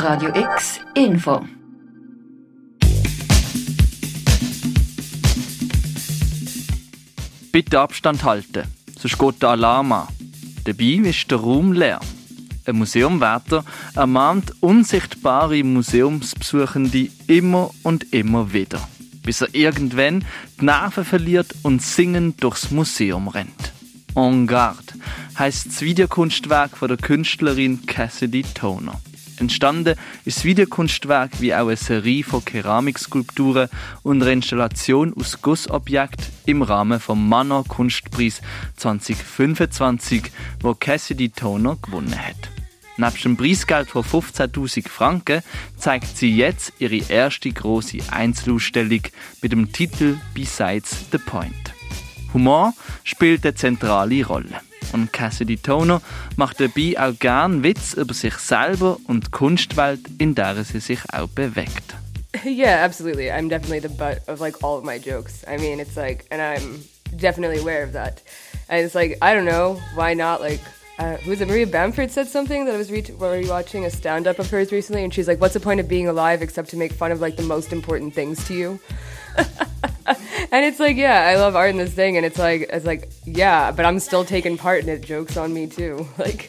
Radio X Info. Bitte Abstand halten, sonst geht der Alarm an. Dabei ist der Raum leer. Ein Museumwärter ermahnt unsichtbare Museumsbesuchende immer und immer wieder, bis er irgendwann die Nerven verliert und singend durchs Museum rennt. En garde heisst das Videokunstwerk von der Künstlerin Cassidy Toner. Entstanden ist das Videokunstwerk wie auch eine Serie von Keramikskulpturen und einer Installation aus Gussobjekten im Rahmen vom Manor Kunstpreis 2025, wo Cassidy Toner gewonnen hat. Nebst dem Preisgeld von 15.000 Franken zeigt sie jetzt ihre erste grosse Einzelausstellung mit dem Titel «Besides the Point». Humor spielt eine zentrale Rolle. Und Cassidy Toner macht dabei auch gern Witz über sich selber und die Kunstwelt, in der sie sich auch bewegt. Yeah, absolutely. I'm definitely the butt of like all of my jokes. I mean, it's like, and I'm definitely aware of that. And it's like, I don't know, why not? Like, who was it? Maria Bamford said something that I was watching a stand-up of hers recently, and she's like, "What's the point of being alive except to make fun of like the most important things to you?" And it's like, yeah, I love art in this thing, and it's like, yeah, but I'm still taking part in it. Jokes on me too, like.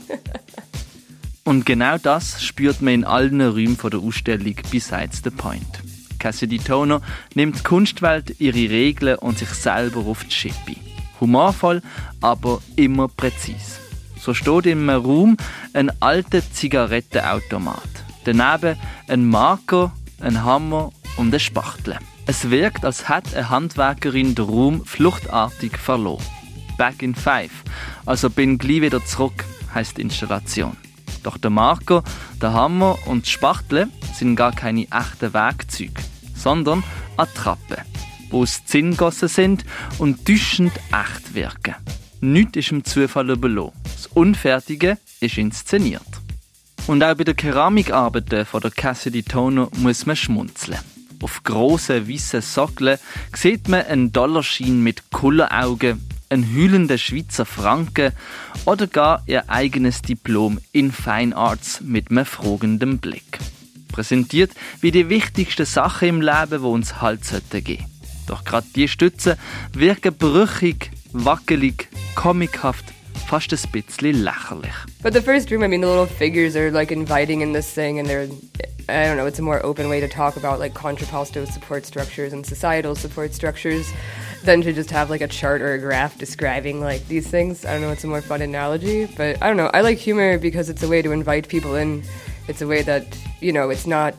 Und genau das spürt man in allen Räumen von der Ausstellung «Besides the Point». Cassidy Toner nimmt die Kunstwelt, ihre Regeln und sich selber auf die Schippe. Humorvoll, aber immer präzise. So steht in einem Raum ein alter Zigarettenautomat. Daneben ein Marker, ein Hammer und ein Spachtel. Es wirkt, als hätte eine Handwerkerin den Raum fluchtartig verloren. «Back in 5», also «bin gleich wieder zurück», heisst die Installation. Doch der Marker, der Hammer und die Spachtel sind gar keine echten Werkzeuge, sondern Attrappen, die aus Zinn gegossen sind und täuschend echt wirken. Nichts ist im Zufall überlassen. Das Unfertige ist inszeniert. Und auch bei den Keramikarbeiten von der Cassidy Toner muss man schmunzeln. Auf grossen, weißen Sockeln sieht man einen Dollarschein mit Kulleraugen, einen heulenden Schweizer Franken oder gar ihr eigenes Diplom in Fine Arts mit einem fragenden Blick. Präsentiert wie die wichtigsten Sachen im Leben, die uns Halt geben sollten. Doch gerade diese Stützen wirken brüchig, wackelig, comichaft, fast ein bisschen lächerlich. But the first room, I mean, the little figures are like inviting in this thing, and they're, I don't know, it's a more open way to talk about like contrapposto support structures and societal support structures than to just have like a chart or a graph describing like these things. I don't know, it's a more fun analogy, but I don't know, I like humor because it's a way to invite people in. It's a way that, you know, it's not,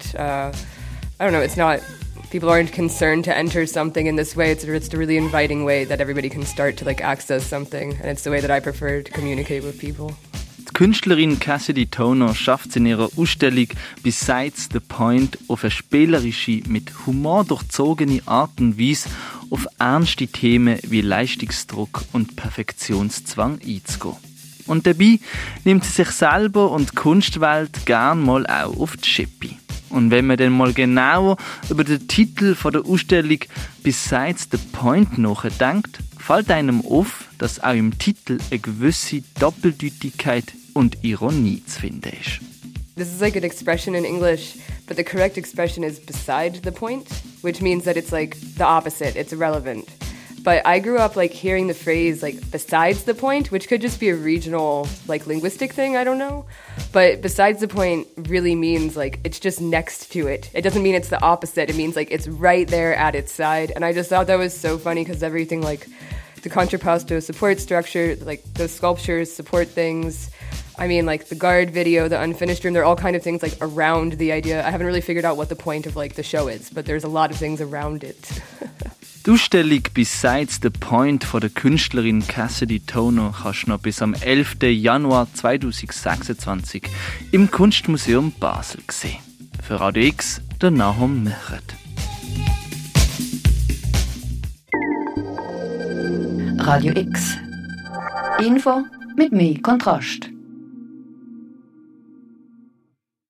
it's not, people aren't concerned to enter something in this way. It's a really inviting way that everybody can start to like access something, and it's the way that I prefer to communicate with people. Die Künstlerin Cassidy Toner schafft es in ihrer Ausstellung «Besides the Point» auf eine spielerische, mit Humor durchzogene Art und Weise auf ernste Themen wie Leistungsdruck und Perfektionszwang einzugehen. Und dabei nimmt sie sich selber und die Kunstwelt gern mal auch auf die Schippe. Und wenn man dann mal genauer über den Titel von der Ausstellung «Besides the Point» nachdenkt, fällt einem auf, dass auch im Titel eine gewisse Doppeldeutigkeit und Ironie zu finden ist. This is like an expression in English, but the correct expression is beside the point, which means that it's like the opposite, it's irrelevant. But I grew up like hearing the phrase like besides the point, which could just be a regional like linguistic thing, I don't know. But besides the point really means like it's just next to it. It doesn't mean it's the opposite. It means like it's right there at its side. And I just thought that was so funny because everything like the contrapposto support structure, like those sculptures support things. I mean, like the guard video, the unfinished room, they're all kind of things like around the idea. I haven't really figured out what the point of like the show is, but there's a lot of things around it. Die Ausstellung «Besides the Point» von der Künstlerin Cassidy Toner kannst du noch bis am 11. Januar 2026 im Kunstmuseum Basel sehen. Für Radio X, der Nahum Mechert. Radio X Info mit mehr Kontrast.